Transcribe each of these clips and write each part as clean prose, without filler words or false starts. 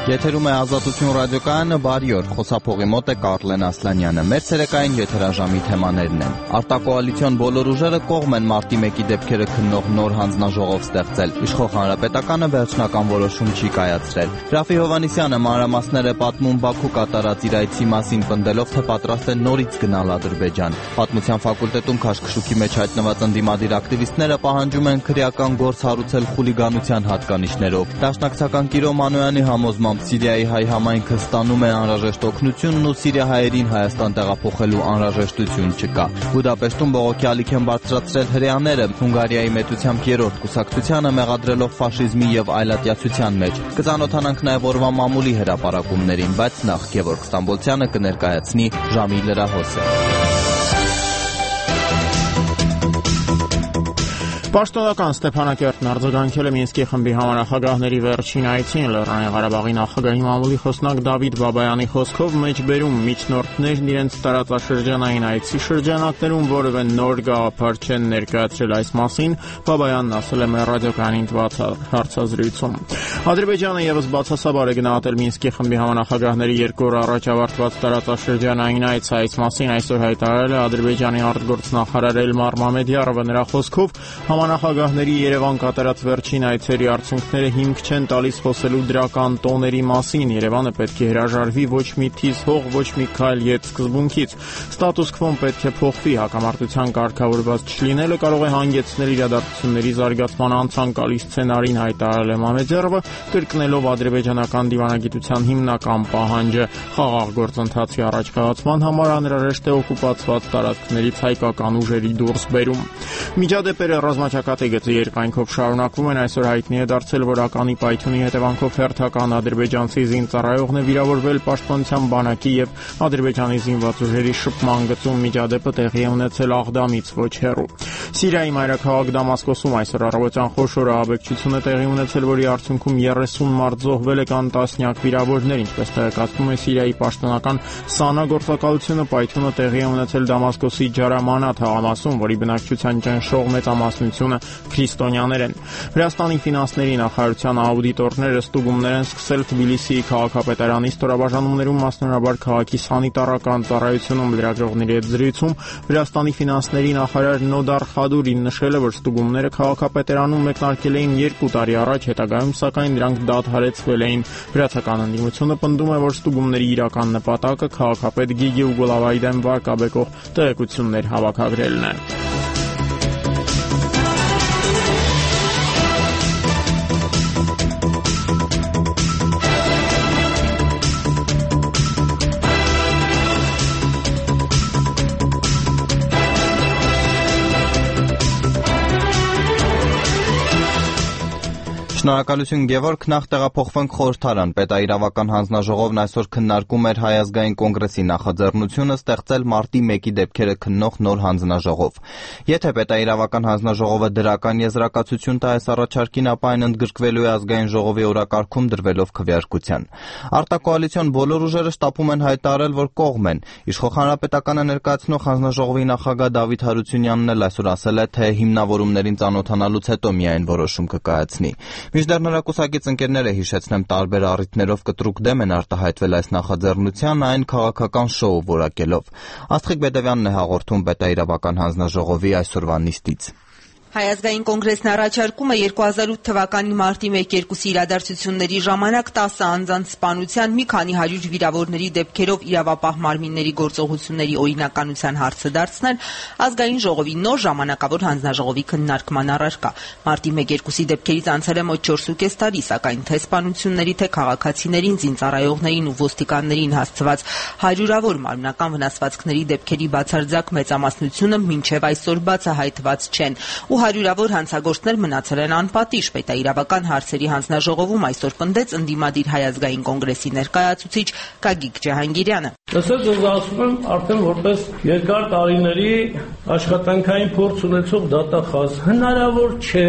Եթերում է Ազատություն ռադիոկայանը, բարի օր, խոսափողի մոտ է Կարլեն Ասլանյանը։ Մեր ցերեկային եթերաժամի թեմաներն են։ Արտակոալիցիոն բոլոր ուժերը կողմ են մարտի 1-ի դեպքերը քննող նոր հանձնաժողով ստեղծել։ Իշխող հանրապետականը վերջնական որոշում չի կայացրել։ Ռաֆի Հովհաննիսյանը մանրամասներ է պատմում Բաքու կատարած իր այցի մասին, պնդելով, թե պատրաստ է նորից գնալ Ադրբեջան։ Պատմության ֆակուլտետում քաշքշուկի մեջ հայտնված ընդդիմադիր ակտիվիստները պահանջում են քրեական գործ հարուցել խուլիգանության հատկանիշներով։ Դաշնակցական Կիրո Մանոյանի համոզմամբ Սիրիայի հայ համայնքը ստանում է անհրաժեշտ օգնությունն ու սիրիահայերին Հայաստան տեղափոխելու անհրաժեշտություն չկա։ Բուդապեշտում բողոքի ալիք են բարձրացրել հրեաները, Հունգարիայի մեծությամբ 3-րդ կուսակցությանը մեղադրելով ֆաշիզմի եւ այլատյացության մեջ։ Կծանոթանանք նաեւ օրվա մամուլի հրապարակումներին, բայց նախ Գևորգ Ստամբոլցյանը կներկայացնի ժամի լրահոսը։ Պաշտոնական Ստեփանակերտն արձագանքել է Մինսկի խմբի համանախագահների վերջին այցին։ Լեռնային Ղարաբաղի նախագահի մամուլի խոսնակ Դավիթ Բաբայանի խոսքով մեջբերում միջնորդներն իրենց տարածաշրջանային այցի շրջանակներում որևէ նոր գաղափար չեն ներկայացրել այս մասին, Բաբայանն ասել է մեր ռադիոկայանին տված հարցազրույցում։ Ադրբեջանը եւս բացասաբար է գնահատել Մինսկի խմբի համանախագահների 2 օր առաջ ավարտված տարածաշրջանային այց։ Այս մասին այսօր հայտարարել է Ադրբեջանի արտգործնախարար Էլմար Մամեդյարովը։ Նրա խոսքով Համանախագահների Երևան կատարած վերջին այցերի արդյունքները հիմք չեն տալիս խոսելու դրական տոների մասին։ Երևանը պետք է հրաժարվի ոչ մի թիզ հող, ոչ մի քայլ ետ սկզբունքից։ Ստատուս քվոն պետք է փոխվի, հակամարտության կարգավորված չլինելը կարող է հանգեցնել իրադարձությունների զարգացման անցանկալի սցենարին, հայտարարել է Մամեդյարովը, կրկնելով ադրբեջանական դիվանագիտության հիմնական պահանջը՝ խաղաղ գործընթացի առաջխաղացման համար անհրաժեշտ է օկուպացված տարածքներից հայկական ուժերի դուրսբերում։ Միջադեպերը ռազմաճակատի գծի երկայնքով շարունակվում են։ Այսօր հայտնի է դարձել, որ ականի պայթյունի հետևանքով հերթական ադրբեջանցի զինծառայողն է վիրավորվել Պաշտպանության բանակի եւ Ադրբեջանի զինված ուժերի շփման գծում։ Միջադեպը տեղի է ունեցել Աղդամից ոչ հեռու։ Սիրիայի մայրաքաղաք Դամասկոսում այսօր առավոտյան խոշոր ահաբեկչություն է տեղի ունեցել, որի արդյունքում 30 մարդ զոհվել է, կան տասնյակ վիրավորներ։ Ինչպես տեղեկացվում է Սիրիայի պաշտոնական ՍԱՆԱ գործակալությունը, պայթյունը տեղի է ունեցել Դամասկոսի Ջարամանա թաղամասում, որի բնակչության ճնշող մեծամասնությունը քրիստոնյաներ են։ Վրաստանի ֆինանսների նախարարության աուդիտորները ստուգումներ են սկսել Թբիլիսիի քաղաքապետարանի ստորաբաժանումներում, մասնավորաբար քաղաքի սանիտարական ծառայությունում։ Լրագրողների հետ զրույցում Վրաստանի ֆինանսների նախարար Նոդար Խադուրին նշել է, որ ստուգումները քաղաքապետարանում մեկնարկել էին 2 տարի առաջ, հետագայում սակայն դրանք դադարեցվել էին։ Վրացական ընդդիմությունը պնդում է, որ ստուգումների իրական նպատակը քաղաքապետ Գիգի Ուգոլավայի դեմ վարկաբեկող տեղեկություններ հավաքագրելն է։ Շնորհակալություն Գևորգ, նախ տեղափոխվենք խորհրդարան։ Պետաիրավական հանձնաժողովն այսօր քննարկում էր Հայ ազգային կոնգրեսի նախաձեռնությունը ստեղծել մարտի 1-ի դեպքերը քննող նոր հանձնաժողով։ Եթե Պետաիրավական հանձնաժողովը դրական եզրակացություն տա այս առաջարկին, ապա այն ընդգրկվելու է ազգային ժողովի օրակարգում դրվելով քվեարկության։ Արտակոալիցիոն բոլոր ուժերը շտապում են հայտարարել, որ կողմ են։ Իշխող հանրապետականը ներկայացնող հանձնաժողովի նախագահ Դավիթ Հարությունյանն էլ այսօր ասել է, թե հիմնավորումներին ծանոթանալուց հետո միայն որոշում կկայացնի։ Մինչդեռ նրա կուսակից ընկերները, հիշեցնեմ, տարբեր առիթներով կտրուկ դեմ են արտահայտվել այս նախաձեռնության, այն քաղաքական շոու որակելով։ Աստղիկ Բեդևյանն է հաղորդում Պետաիրավական հանձնաժողովի այսօրվա նիստից։ Հայ ազգային կոնգրեսն առաջարկում է 2008 թվականի մարտի 1-2 իրադարձությունների ժամանակ 10 անձանց սպանության մի քանի հարյուր վիրավորների դեպքերով իրավապահ մարմինների գործողությունների օրինականության հարցը դարձնել ազգային ժողովի նոր ժամանակավոր հանձնաժողովի քննարկման առարկա։ Մարտի 1-2-ի դեպքերից անցել է մոտ 4.5 տարի, սակայն թե սպանությունների, թե քաղաքացիներին, զինծառայողներին ու ոստիկաններին հասցված հարյուրավոր մարմնական վնասվածքների դեպքերի բացարձակ մեծամասնությունը մինչև այսօր բացահայտված չեն ու հարյուրավոր հանցագործներ մնացել են անպատիժ։ Պետաիրավական հարցերի հանձնաժողովում այսօր պնդեց ընդդիմադիր Հայ ազգային կոնգրեսի ներկայացուցիչ Գագիկ Ջահանգիրյանը։ Լսած ես ասում եմ արդեն որպես երկար տարիների աշխատանքային փորձ ունեցող դատախազ, հնարավոր չէ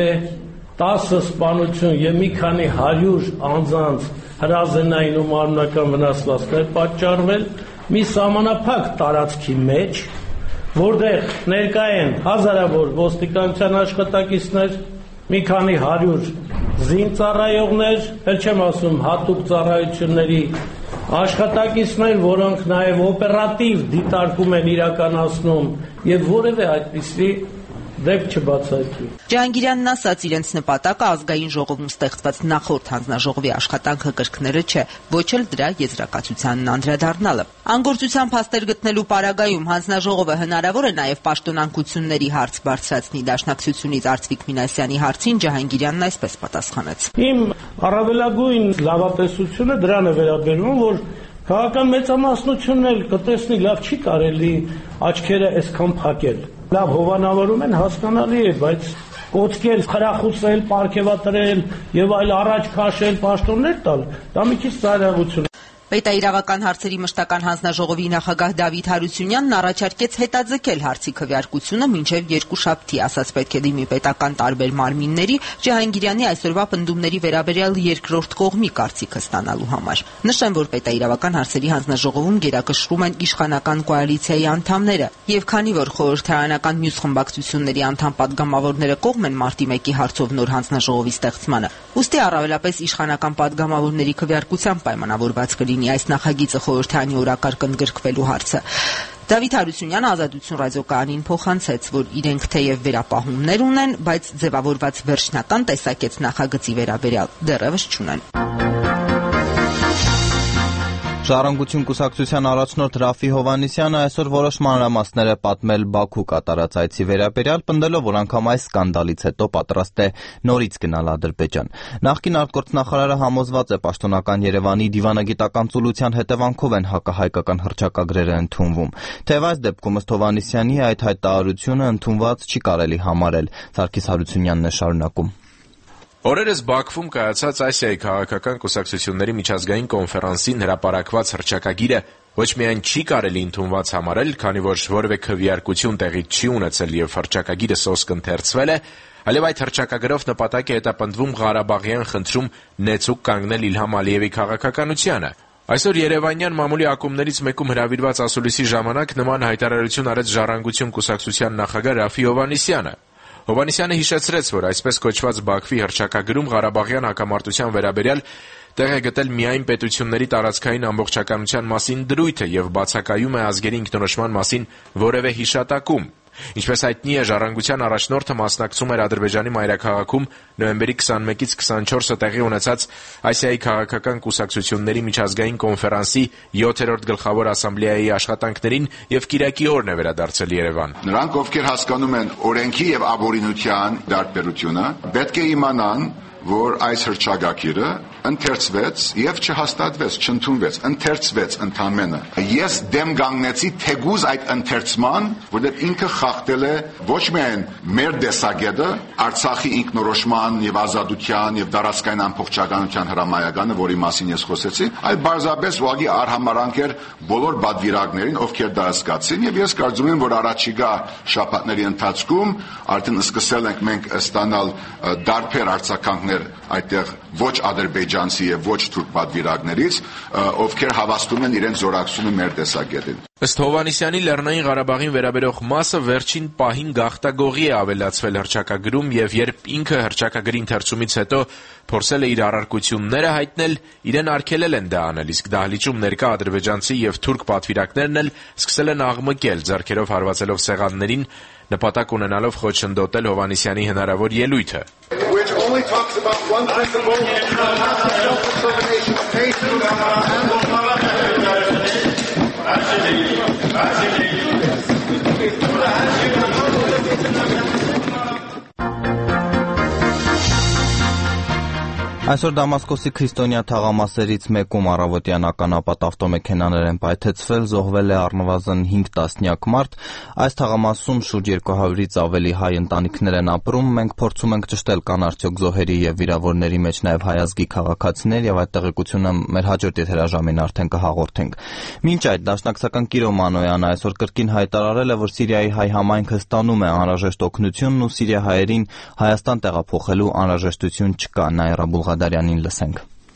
10 սպանություն եւ մի քանի 100 անձանց հրազենային ու մարմնական վնասվածքներ պատճառվել մի սահմանափակ տարածքի մեջ, որտեղ ներկա են հազարավոր ոստիկանության աշխատակիցներ, մի քանի 100 զինծառայողներ, ել չեմ ասում հատուկ ծառայությունների աշխատակիցներ, որոնք նաև օպերատիվ դիտարկում են իրականացնում եւ որևէ այդպիսի դեպք չբացահայտվի։ Ջահանգիրյանն ասաց, իրենց նպատակը ազգային ժողովում ստեղծված նախորդ հանձնաժողովի աշխատանքը կրկները չէ, ոչ էլ դրա եզրակացությանն անդրադառնալը։ Անգործության փաստեր գտնելու պարագայում հանձնաժողովը հնարավոր է նաև պաշտոնանկությունների հարց բարձրացնի։ Դաշնակցությունից Արծվիկ Մինասյանի հարցին Ջահանգիրյանն այսպես պատասխանեց. Իմ առավելագույն լավատեսությունը դրան է վերաբերում, որ քաղաքական մեծամասնությունն էլ կտեսնի լավ չի կարելի աչքերը այսքան փակել։ Լավ հովանավորում են, հասկանալի է, բայց կոծկել, խրախուսել, պարգևատրել եւ այլ առաջ քաշել, պաշտոններ տալ, դա մի քիչ ծայրահեղություն է։ Պետաիրավական հարցերի մշտական հանձնաժողովի նախագահ Դավիթ Հարությունյանն առաջարկեց հետաձգել հարցի քվեարկությունը մինչև երկուշաբթի, ասաց պետք է դիմի պետական տարբեր մարմինների Ջահանգիրյանի այսօրվա պնդումների վերաբերյալ երկրորդ կողմի կարծիքը ստանալու համար։ Նշեմ, որ պետաիրավական հարցերի հանձնաժողովում գերակշռում են իշխանական կոալիցիայի անդամները, եւ քանի որ խորհրդարանական մյուս խմբակցությունների անդամ պատգամավորները կողմ են մարտի 1-ի հարցով նոր հանձնաժողովի ստեղծմանը, ուստի առավելապես իշխանական պատգամավորների քվեարկությամբ պայմանավորված կլինի այս նախագիծը խորհրդարանի օրակարգ ընդգրկվելու հարցը։ Դավիթ Հարությունյանը Ազատություն ռադիոկայանին փոխանցեց, որ իրենք թեև վերապահումներ ունեն, բայց ձևավորված վերջնական տեսակետ նախագծի վերաբերյալ դեռևս չունեն։ Ժառանգություն կուսակցության առաջնորդ Ռաֆի Հովհաննիսյանը այսօր որոշ մանրամասներ է պատմել Բաքու կատարած այցի վերաբերյալ, պնդելով, որ անգամ այս սկանդալից հետո պատրաստ է նորից գնալ Ադրբեջան։ Նախկին արտգործնախարարը համոզված է պաշտոնական Երևանի դիվանագիտական ծուլության հետևանքով են հակահայկական հռչակագրերը ընդունվում։ Թեև այս դեպքում ըստ Հովհաննիսյանի այդ հայտարարությունը ընդունված չի կարելի համարել։ Սարգիս Հարությունյանն է շարունակում. Օրերս Բաքվում կայացած Ասիայի քաղաքական կուսակցությունների միջազգային կոնֆերանսին հրապարակված հռչակագիրը ոչ միայն չի կարելի ընդունված համարել, քանի որ որևէ քվեարկություն տեղի չի ունեցել եւ հռչակագիրը սոսկ ընթերցվել է, այլև այդ հռչակագրով նպատակ է հետապնդվում Ղարաբաղյան խնդրում նեցուկ կանգնել Իլհամ Ալիևի քաղաքականությանը։ Այսօր Երևանյան մամուլի ակումբներից մեկում հրավիրված ասուլիսի ժամանակ նման հայտարարություն արեց Ժառանգություն կուսակցության նախագահ Ռաֆի Հովհաննիսյանը։ Հովհաննիսյանը հիշեցրեց, որ այսպես կոչված Բաքվի հռչակագրում Ղարաբաղյան հակամարտության վերաբերյալ տեղ է գտել միայն պետությունների տարածքային ամբողջականության մասին դրույթը եւ բացակայում է ազգերի ինքնորոշման մասին որևէ հիշատակում։ Ինչպես հայտնի է, Ժառանգության առաջնորդը մասնակցում էր Ադրբեջանի մայրաքաղաքում նոյեմբերի 21-ից 24-ը տեղի ունեցած Ասիայի քաղաքական կուսակցությունների միջազգային կոնֆերանսի 7-րդ գլխավոր ասամբլեայի աշխատանքներին եւ կիրակի օրն է վերադարձել Երևան։ Նրանք, ովքեր հասկանում են օրենքի եւ ապօրինության դարբերությունը, պետք է իմանան, որ այս հռչակագիրը ընթերցվեց եւ չհաստատվեց, չընդունվեց, ընթերցվեց ընդամենը։ Ես դեմ կանգնեցի թեկուզ այդ ընթերցման, որտեղ ինքը խախտել է ոչ միայն մեր տեսակետը, Արցախի ինքնորոշման եւ ազատության եւ տարածքային ամբողջականության հրամայականը, որի մասին ես խոսեցի, այլ բարձրապես ուղղակի արհամարանք էր բոլոր բادվիրակներին, ովքեր դա հասկացին, եւ ես կարծում եմ, որ առաջիկա շաբաթների ընթացքում արդեն սկսել ենք մենք ստանալ դարբեր արձագանքներ այդտեղ ոչ ադրբեջանցի եւ ոչ թուրք պատվիրակներից, ովքեր հավաստում են իրենց զորակցությունը մեր տեսակետին։ Ըստ Հովհաննիսյանի, Լեռնային Ղարաբաղին վերաբերող մասը վերջին պահին գաղտագողի է ավելացվել հռչակագրում եւ երբ ինքը հռչակագրի ընթերցումից հետո փորձել է իր առարկությունները հայտնել, իրեն արգելել են դա անել, իսկ դահլիճում ներկա ադրբեջանցի եւ թուրք պատվիրակներն էլ սկսել են աղմկել, ձեռքերով հարվածելով սեղաններին, նպատակ ունենալով խոչընդոտել Հովհաննիսյանի հնարավոր ելույթը։ Այսօր Դամասկոսի քրիստոնյա թաղամասերից մեկում առավոտյան ականապատ ավտոմեքենաներ են պայթեցվել, զոհվել է առնվազն 5 տասնյակ մարդ։ Այս թաղամասում շուրջ 200-ից ավելի հայ ընտանիքներ են ապրում։ Մենք փորձում ենք ճշտել կան արդյոք զոհերի եւ վիրավորների մեջ նաեւ հայազգի քաղաքացիներ եւ այդ տեղեկությունը մեր հաջորդ եթերաժամին արդեն կհաղորդենք։ Մինչ այդ Դաշնակցական Կիրո Մանոյանը այսօր կրկին հայտարարել է, որ Սիրիայի հայ համայնքը ստանում է անհրաժեշտ օգնությունն ու Սիրիա հայերին Հայաստան տեղափոխելու անհրաժեշտություն չկա։ Նայրա Բուլղադարյանին լսենք։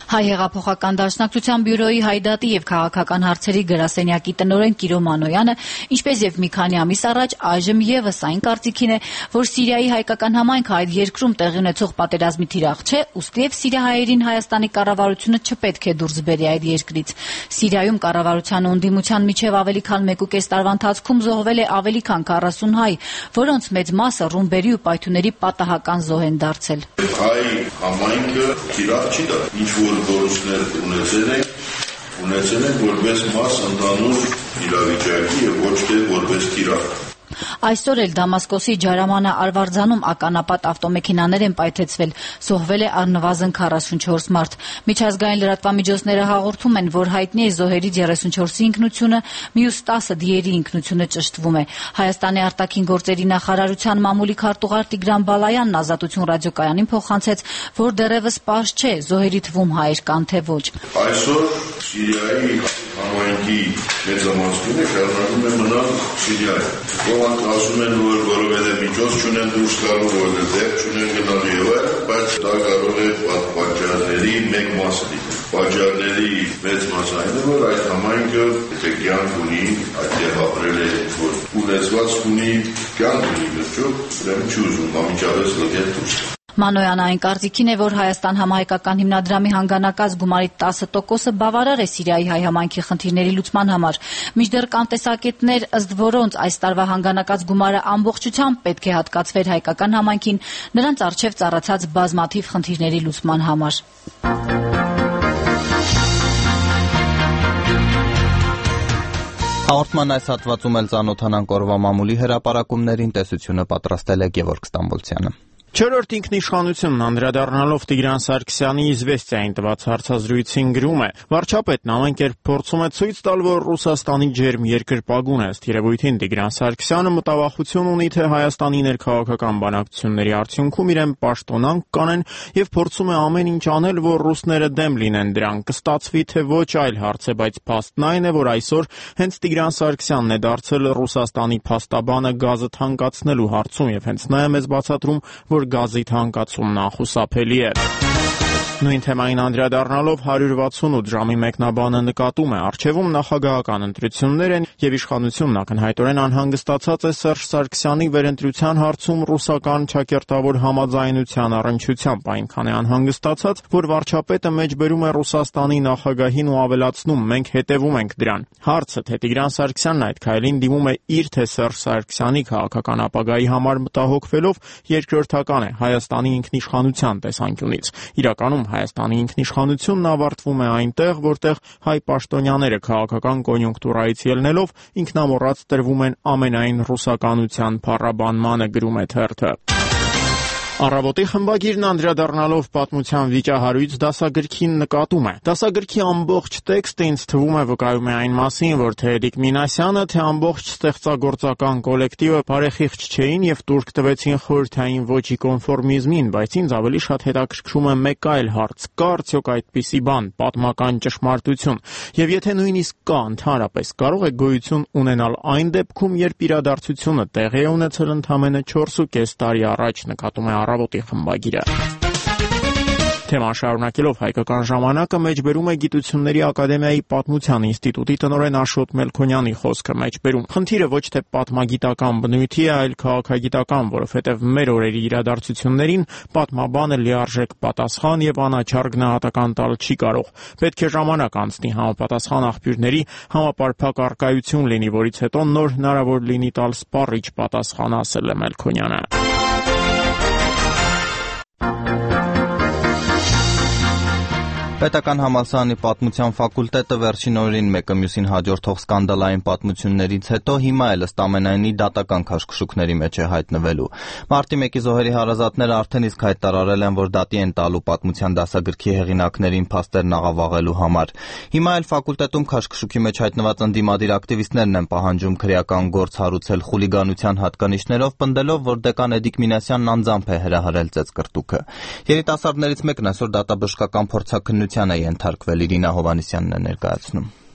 Հայ հեղափոխական դաշնակցության բյուրոյի հայդատի եւ քաղաքական հարցերի գրասենյակի տնօրեն Կիրո Մանոյանը, ինչպես եւ մի քանի ամիս առաջ, այժմ եւս այն կարծիքին է, որ Սիրիայի հայկական համայնքը այդ երկրում տեղի ունեցող պատերազմի թիրախ չէ, ուստիև սիրիահայերին Հայաստանի կառավարությունը չպետք է դուրս բերի այդ երկրից։ Սիրիայում կառավարության ու ընդդիմության միջև ավելի քան 1.5 տարվա ընթացքում զոհվել է ավելի քան 40 հայ, որոնց մեծ մասը ռումբերի ու պայթյունների պատահական զոհ են դարձել։ Հայ համայնքը թիրախ չի դա, ինչ որ գործներ ունեցել են որպես մաս ընդհանուր իրավիճակի եւ ոչ թե որպես թիրախ։ Այսօր էլ Դամասկոսի Ջարամանա Արվարձանում ականապատ ավտոմեքենաներ են պայթեցվել, զոհվել է առնվազն 44 մարդ։ Միջազգային լրատվամիջոցները հաղորդում են, որ հայտնի է զոհերից 34-ի ինքնությունը, մյուս 10 դիերի ինքնությունը ճշտվում է։ Հայաստանի արտաքին գործերի նախարարության մամուլի քարտուղար Տիգրան Բալայանն Ազատություն ռադիոկայանին փոխանցեց, որ դեռևս պարզ չէ զոհերի թվում հայեր կան թե ոչ։ Այսօր Սիրիայի համայնքի մեծամասնությունը շարունակում է մնալ Սիրիայում։ Ոմանք ասում են, որ որովհետև միջոց չունեն դուրս գալու, որովհետև դեղ չունեն գնալու եւ այլն, բայց դա կարող է պատճառների մեկ մասը լինել։ Պատճառների մեծ մասը այն է, որ այդ համայնքը եթե կյանք ունի, այդտեղ ապրել է, որ ունեցված ունի, կյանք ունի, ուրեմն չի ուզում ամիջապես լգել դուրս։ Մանոյանը այն կարծիքին է, որ Հայաստան համահայկական հիմնադրամի հանգանակած գումարի 10%-ը բավարար է Սիրիայի հայ համայնքի խնդիրների լուծման համար։ Մինչդեռ կան տեսակետներ, ըստ որոնց այս տարվա հանգանակած գումարը ամբողջությամբ պետք է հատկացվեր հայկական համայնքին, նրանց առջև ծառացած բազմաթիվ խնդիրների լուծման համար։ Հաղորդման այս հատվածում էլ ծանոթանանք օրվա մամուլի հրապարակումներին, տեսությունը պատրաստել է Գևորգ Ստամբոլցյանը։ Չորրորդ ինքնիշխանությունն անդրադառնալով Տիգրան Սարգսյանի Իզվեստիային տված հարցազրույցին գրում է. վարչապետն ամեն կերպ փորձում է ցույց տալ, որ Ռուսաստանի ջերմ երկրպագուն է։ Ըստ երևույթին Տիգրան Սարգսյանը մտավախություն ունի, թե Հայաստանի ներքաղաքական բանակցությունների արդյունքում իրեն պաշտոնանկ կանեն եւ փորձում է ամեն ինչ անել, որ ռուսները դեմ լինեն դրան։ Կստացվի թե ոչ այլ հարց է, բայց փաստն այն է, որ այսօր հենց Տիգրան Սարգսյանն է դարձել Ռուսաստանի փաստաբանը գազը թանկացնելու հարցում եւ հենց նա է մեզ բացատրում, որ գազի թանկացումն անխուսափելի է։ Նույն թեմային անդրադառնալով 168 ժամի մեկնաբանը նկատում է, առջևում նախագահական ընտրություններ են եւ իշխանությունն ակնհայտորեն անհանգստացած է Սերժ Սարգսյանի վերընտրության հարցում ռուսական ճակերտավոր համաձայնության առնչությամբ, այնքան է անհանգստացած, որ վարչապետը մեջբերում է Ռուսաստանի նախագահին ու ավելացնում. մենք հետևում ենք դրան։ Հարցը, թե Տիգրան Սարգսյանն այդ քայլին դիմում է իր թե Սերժ Սարգսյանի քաղաքական ապագայի համար մտահոգվելով, երկրորդական է Հայաստանի ինքնիշխանության տեսանկյունից։ Իրականում Հայաստանի ինքնիշխանությունն ավարտվում է այնտեղ, որտեղ հայ պաշտոնյաները քաղաքական կոնյունկտուրայից ելնելով ինքնամոռաց տրվում են ամենայն ռուսականության փառաբանմանը, գրում է թերթը։ Առավոտի խմբագիրն անդրադառնալով պատմության վիճահարույց դասագրքին նկատում է. դասագրքի ամբողջ տեքստը ինձ թվում է վկայում է այն մասին, որ թե Էդիկ Մինասյանը, թե ամբողջ ստեղծագործական կոլեկտիվը բարեխիղճ չէին եւ տուրք տվեցին խորհրդային ոճի կոնֆորմիզմին, բայց ինձ ավելի շատ հետաքրքրում է մեկ այլ հարց. կա արդյոք այդպիսի բան, պատմական ճշմարտություն, եւ եթե նույնիսկ կա, ընդհանրապես կարող է գոյություն ունենալ այն դեպքում, երբ իրադարձությունը տեղի է ունեցել ընդամենը 4.5 տարի առաջ, նկատում է Առավոտի խմբագիրը։ Թեման շարունակելով հայկական ժամանակը մեջբերում է Գիտությունների ակադեմիայի Պատմության ինստիտուտի տնօրեն Աշոտ Մելքոնյանի խոսքը մեջբերում. խնդիրը ոչ թե պատմագիտական բնույթի է, այլ քաղաքագիտական, որովհետև մեր օրերի իրադարձություններին պատմաբանը լիարժեք պատասխան եւ անաչառ գնահատական տալ չի կարող։ Պետք է ժամանակ անցնի համապատասխան աղբյուրների համապարփակ առկայություն լինի, որից հետո նոր հնարավոր լինի տալ սպառիչ պատասխան, ասել է Մելքոնյանը։ Պետական համալսարանի պատմության ֆակուլտետը վերջին օրերին մեկը մյուսին հաջորդող սկանդալային պատմություններից հետո հիմա էլ ըստ ամենայնի դատական քաշքշուկների մեջ է հայտնվելու։ Մարտի 1-ի զոհերի հարազատները արդեն իսկ հայտարարել են, որ դատի են տալու պատմության դասագրքի հեղինակներին փաստերն աղավաղելու համար։ Հիմա էլ ֆակուլտետում քաշքշուկի մեջ հայտնված ընդդիմադիր ակտիվիստներն են պահանջում քրեական գործ հարուցել խուլիգանության հատկանիշներով, պնդելով, որ դեկան Էդիկ Մինասյանն անձամբ է հրահրել ծեծկրտուքը։ Երիտասարդներից մեկն այսօր դատաբժշկական փորձաքննության է ենթարկվել, Իրինա Հովհաննիսյանն է ներկայացնում։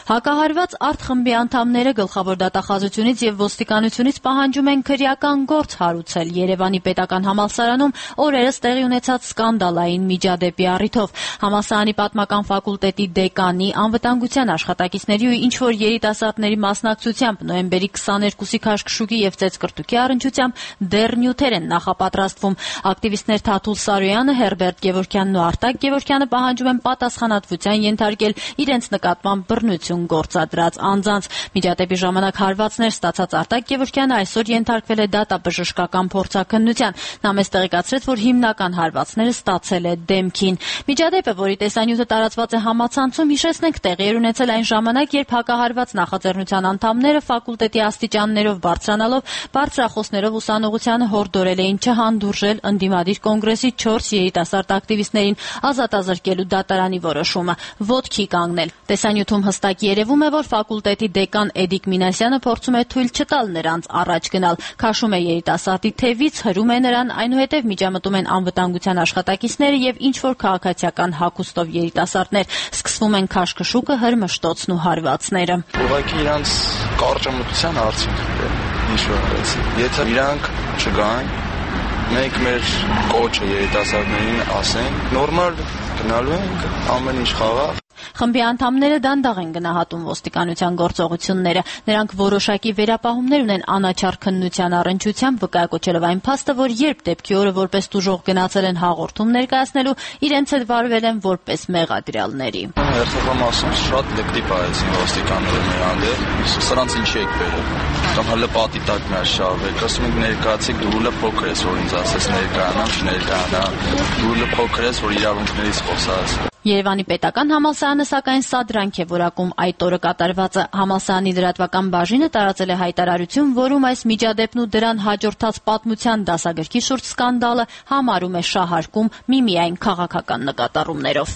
Հակահարված արտխմբի անդամները գլխավոր դատախազությունից եւ ոստիկանությունից պահանջում են քրեական գործ հարուցել Երևանի պետական համալսարանում օրերս տեղի ունեցած սկանդալային միջադեպի առիթով։ Համալսարանի պատմական ֆակուլտետի դեկանի, անվտանգության աշխատակիցների ու ինչ-որ երիտասարդների մասնակցությամբ նոյեմբերի 22-ի քաշքշուկի եւ ծեծկրտուկի առնչությամբ դեռ նյութեր են նախապատրաստվում։ Ակտիվիստներ Թաթուլ Սարոյանը, Հերբերտ Գևորգյանն ու Արտակ Գևորգյանը պահանջում են պատասխանատվության ենթարկել իրենց նկատմամբ բռնություն գործադրած անձանց։ Միջադեպի ժամանակ հարվածներ ստացած Արտակ Գևորգյանը այսօր ենթարկվել է դատաբժշկական փորձաքննության։ Նա մեզ տեղեկացրեց, որ հիմնական հարվածները ստացել է դեմքին։ Միջադեպը, որի տեսանյութը տարածված է համացանցում, հիշեցնենք, տեղի էր ունեցել այն ժամանակ, երբ հակահարված նախաձեռնության անդամները ֆակուլտետի աստիճաններով բարձրանալով բարձրախոսներով ուսանողությանը հորդորել էին չհանդուրժել ընդդիմադիր կոնգրեսի 4 երիտասարդ ակտիվիստներին ազատազրկելու դատարանի որոշումը, ոտքի կանգնել։ Տեսանյութում հստակ երևում է, որ ֆակուլտետի դեկան Էդիկ Մինասյանը փորձում է թույլ չտալ նրանց առաջ գնալ, քաշում է երիտասարդի թևից, հրում է նրան, այնուհետև միջամտում են անվտանգության աշխատակիցները եւ ինչ-որ քաղաքացիական հագուստով երիտասարդներ։ Սկսվում են քաշքշուկը, հրմշտոցն ու հարվածները։ Ուղղակի իրանց կարճամտության արդյունքն է, ինչ-որ ասեցի։ Եթե իրանք չգան, մենք մեր կոչը երիտասարդներին ասենք, նորմալ գնալու ենք, ամեն ինչ խաղաղ։ Խմբի անդամները դանդաղ են գնահատում ոստիկանության գործողությունները։ Նրանք որոշակի վերապահումներ ունեն անաչառ քննության առընչությամբ, վկայակոչելով այն փաստը, որ երբ դեպքի օրը որպես տուժող գնացել են հաղորդում ներկայացնելու, իրենց հետ վարվել են որպես մեղադրյալների։ Հերթական շատ լկտի պահեցին ոստիկանները մեր հանդեպ, սրանց ինչի եք բերել։ Կամ հələ պատի տակ մեր շարվեք, ասում ենք ներկայացեք, դու ուլը փոքր ես, որ ինձ ասես ներկայանամ, չներկայանամ, դու ուլը փոքր ես, որ իրավունքներից խոսած։ Երևանի պետական համալսարանը սակայն սադրանք է որակում այդ օրը կատարվածը։ Համալսարանի լրատվական բաժինը տարածել է հայտարարություն, որում այս միջադեպն ու դրան հաջորդած պատմության դասագրքի շուրջ սկանդալը համարում է շահարկում միմիայն քաղաքական նկատառումներով։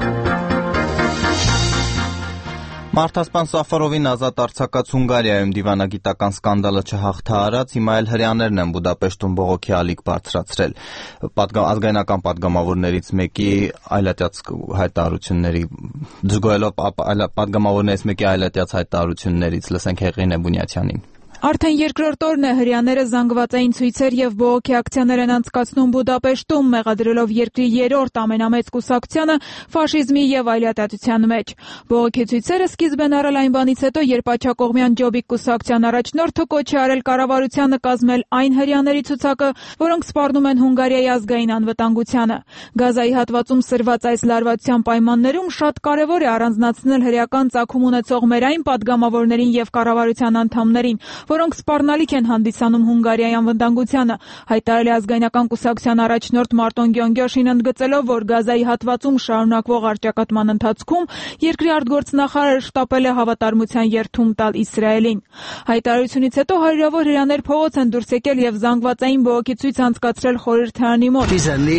Մարդասպան Սաֆարովին ազատ արձակած Հունգարիայում դիվանագիտական սկանդալը չհաղթահարած, հիմա էլ հրեաներն են Բուդապեշտում բողոքի ալիք բարձրացրել։ Ազգայնական պատգամավորներից մեկի այլատյաց հայտարարությունների դժգոհելով պատգամավորներից մեկի այլատյաց հայտարարություններից լսենք Հեղին Էբունյացյանին։ Արդեն երկրորդ օրն է հրեաները զանգվածային ցույցեր եւ բողոքի ակցիաներ են անցկացնում Բուդապեշտում, մեղադրելով երկրի երրորդ ամենամեծ կուսակցությանը ֆաշիզմի եւ այլատյացության մեջ։ Բողոքի ցույցերը սկիզբ են առել այն բանից հետո, երբ Աջակողմյան Ջոբիկ կուսակցության առաջնորդը կոչ է արել կառավարությանը կազմել այն հրեաների ցուցակը, որոնք սպառնում են Հունգարիայի ազգային անվտանգությանը։ Գազայի հատվածում սրված այս լարվածության պայմաններում շատ կարեւոր է առանձնացնել հրեական ծագում ունեցող մեր այն падգամավորներին եւ կառավարության անդամներին, որոնք սպառնալիք են հանդիսանում Հունգարիայի անվտանգությանը, հայտարարել է ազգայնական կուսակցության առաջնորդ Մարտոն Գյոնգյոշին, ընդգծելով, որ Գազայի հատվածում շարունակվող առճակատման ընթացքում երկրի արտգործնախարարը շտապել է հավատարմության երդում տալ Իսրայելին։ Հայտարարությունից հետո հարյուրավոր հրեաներ փողոց են դուրս եկել եւ զանգվածային բողոքի ցույց անցկացրել խորհրդարանի մոտ։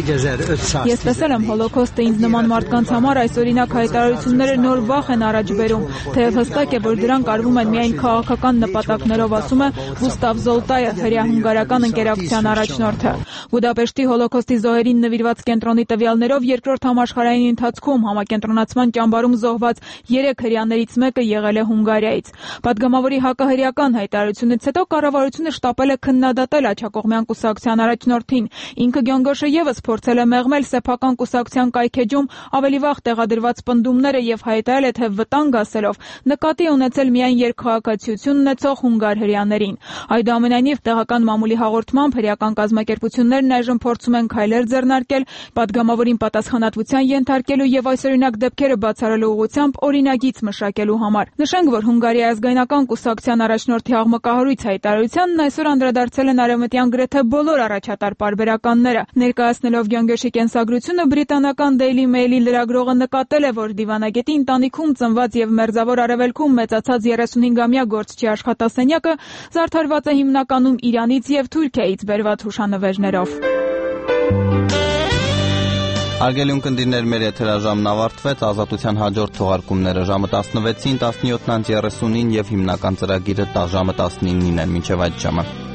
Ես տեսել եմ հոլոկոստը, ինձ նման մարդկանց համար այս օրինակ հայտարարությունները նոր վախ են առաջ բերում, թեև հստակ է, որ դրանք արվում են միայն քաղաքական նպատակներով, ասում է Գուստավ Զոլտայը, հրեա-հունգարական ընկերակցության առաջնորդը։ Բուդապեշտի հոլոկոստի զոհերին նվիրված կենտրոնի տվյալներով երկրորդ համաշխարհային ընթացքում համակենտրոնացման ճամբարում զոհված 3 հրեաներից մեկը եղել է Հունգարիայից։ Պատգամավորի հակահրեական հայտարարությունից հետո կառավարությունը շտապել է քննադատել Աջակողմյան կուսակցության առաջնորդին։ Ինքը Գյոնգյոշը եւս փորձել է մեղմել սեփական կուսակցության կայքեջում ավելի վաղ տեղադրված պնդումները եւ հայտարարել է, թե վտանգ ասելով նկատի ունեցել միայն երկքաղաքացիություն ունեցող հունգար հրեաներին։ Այդուամենայնիվ տեղական մամուլի հաղորդմամբ հրեական կազմակերպություններն այժմ փորձում են քայլեր ձեռնարկել պատգամավորին պատասխանատվության ենթարկելու եւ այսօրինակ դեպքերը բացառելու ուղղությամբ օրինագիծ մշակելու համար։ Նշենք, որ Հունգարիայի ազգայնական կուսակցության առաջնորդի աղմկահարույց հայտարարությանն այսօր անդրադարձել են արևմտյան գրեթե բոլոր առաջատար պարբերականները։ Ներկայացնելով Գյոնգյոշի կենսագրությունը, բրիտանական Daily Mail-ի լրագրողը նկատել է, որ դիվանագետի ընտանիքում ծնված եւ մերձավոր արևելքում մեծացած 35-ամյա գործչի աշխատասենյակը զարդարված է հիմնականում Իրանից եւ Թուրքիայից բերված հուշանվերներով։ Արգելի ունկնդիրներ, մեր եթերաժամն ավարտվեց, Ազատության հաջորդ թողարկումները ժամը 16-ին, 17-ին եւ հիմնական ծրագիրը ժամը 19-ին է, մինչև այդ ժամը։